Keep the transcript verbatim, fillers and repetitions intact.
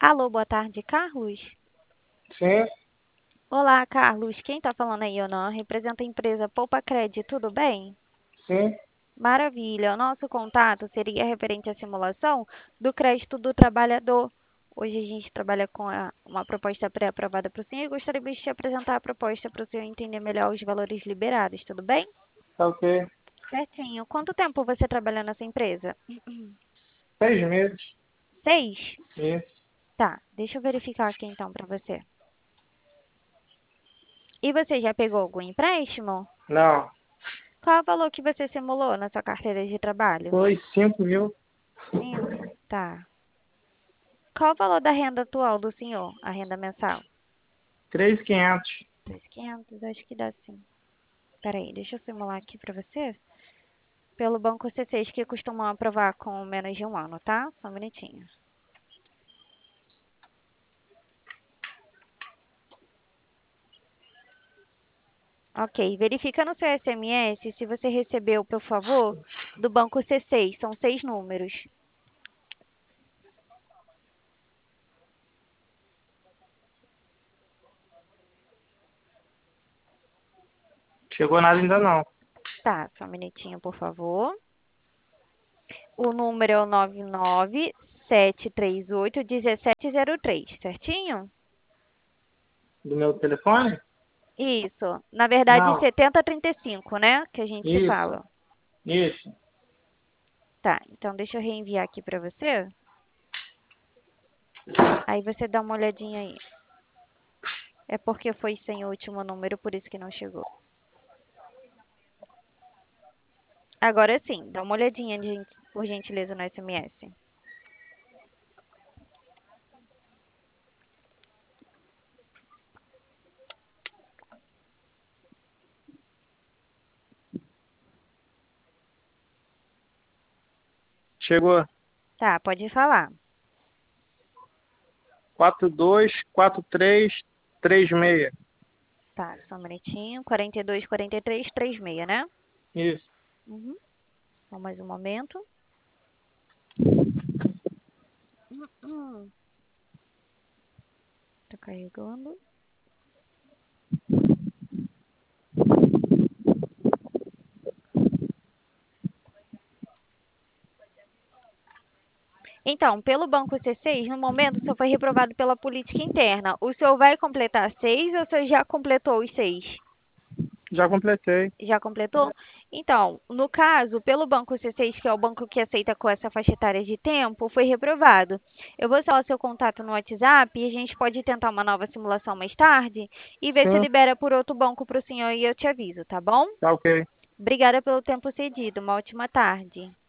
Alô, boa tarde, Carlos. Sim, Olá, Carlos. Quem está falando aí, Ana? Representa a empresa Poupa Cred, tudo bem? sim. Maravilha. O nosso contato seria referente à simulação do crédito do trabalhador. Hoje a gente trabalha com a- uma proposta pré-aprovada para o senhor e gostaríamos de te apresentar a proposta para o senhor entender melhor os valores liberados, tudo bem? Tá ok. Certinho. Quanto tempo você trabalha nessa empresa? Seis meses. Seis? Isso. Tá, deixa eu verificar aqui então para você. E você já pegou algum empréstimo? Não. Qual é o valor que você simulou na sua carteira de trabalho? Foi cinco mil. Cinco. Tá. Qual o valor da renda atual do senhor? A renda mensal? Três mil e quinhentos. Três mil e quinhentos, acho que dá sim. Peraí, deixa eu simular aqui pra você. Pelo Banco C seis, que costumam aprovar com menos de um ano, tá? Só um minutinho. Ok, verifica no seu S M S se você recebeu, por favor, do Banco C seis. São seis números. Chegou nada ainda não. Tá, só um minutinho, por favor. O número é o nove nove sete três oito um sete zero três, certinho? Do meu telefone? Isso. Na verdade, Não. setenta trinta e cinco, né? Que a gente se Isso. fala. Isso. Tá, então deixa eu reenviar aqui pra você. Aí você dá uma olhadinha aí. É porque foi sem o último número, por isso que não chegou. Agora sim, dá uma olhadinha, gente, por gentileza, no S M S. Chegou. Tá, pode falar. Quatro dois quatro três três seis. Tá, só um minutinho. quarenta e dois, quarenta e três, trinta e seis, né? Isso. Uhum. Só mais um momento. Hum, hum. Tá carregando. Então, pelo Banco C seis, no momento, o senhor foi reprovado pela política interna. O senhor vai completar seis ou o senhor já completou os seis? Já completei. Já completou? Então, no caso, pelo Banco C seis, que é o banco que aceita com essa faixa etária de tempo, foi reprovado. Eu vou salvar seu contato no WhatsApp e a gente pode tentar uma nova simulação mais tarde e ver se Sim. libera por outro banco para o senhor e eu te aviso, tá bom? Tá ok. Obrigada pelo tempo cedido. Uma ótima tarde.